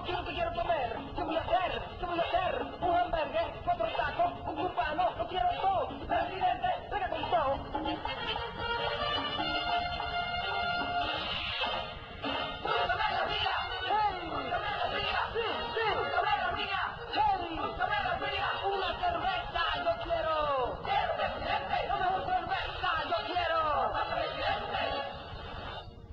¿Qué es lo que quiero comer? ¿Qué voy a hacer? ¿Qué voy a hacer? Un hamburguer, 4 tacos, un cubano, lo quiero todo.